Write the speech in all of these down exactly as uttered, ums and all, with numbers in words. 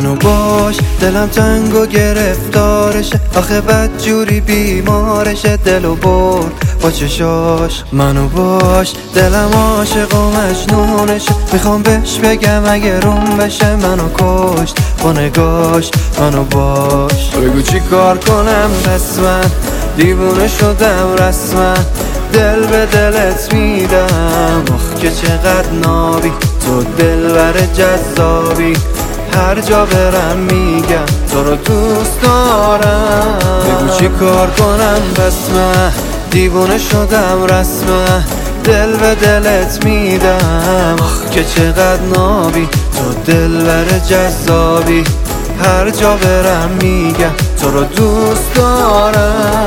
منو باش، دلم تنگ و گرفتارشه، آخه بد جوری بیمارشه. دلو برد با چشاش، منو باش، دلم عاشق و مجنونشه، میخوام بهش بگم اگه روم بشه. منو کشت با نگاش، منو باش. بگو چی کار کنم پس من دیوونه شدم رسما، دل به دلت میدم. آخ که چقدر نابی، تو دلبر جذابی، هر جا برم میگم تو رو دوست دارم. بگو چی کار کنم پس من دیوونه شدم رسما، دل به دلت میدم. آخ که چقدر نابی، تو دلبر جذابی، هر جا برم میگم تو رو دوست دارم.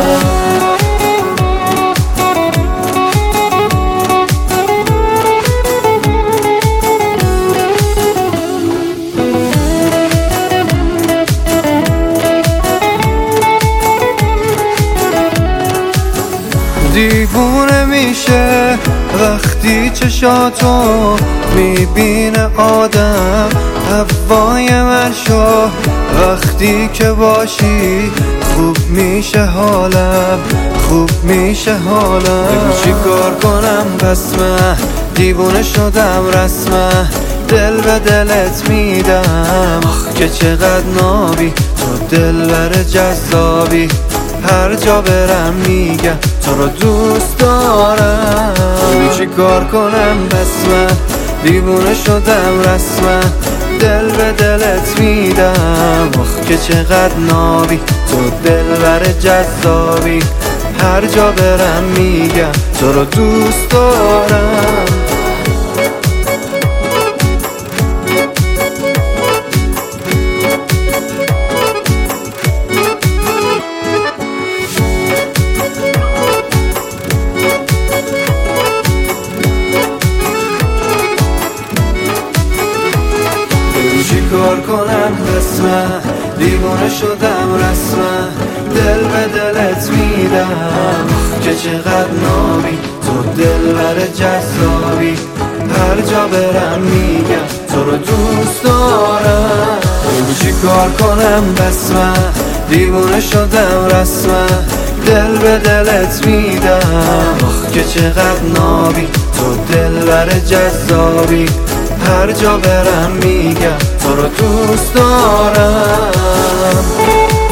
دیوونه میشه وقتی چشاتو میبینه آدم، هوای من شو وقتی که باشی، خوب میشه حالم، خوب میشه حالم. بگو چی کار کنم پس من دیوونه شدم رسما، دل به دلت میدم. آخ که چقدر نابی، تو دلبر جذابی، هر جا برم میگم تو رو دوست دارم. بگو چی کار کنم پس من دیوونه شدم رسما، دل به دلت میدم. آخ که چقدر نابی، تو دلبر جذابی، هر جا برم میگم تو رو دوست دارم. چی کار کنم پس من دیوانه شدم رسما، دل به دلت میدم. که چقدر نابی، تو دلبر جذابی، هر جا برم میگم تو رو دوست دارم. بگو چی کار کنم پس من دیوانه شدم رسما، دل به دلت میدم. که چقدر نابی، تو دلبر جذابی، هر جا برم میگم تو رو دوست دارم.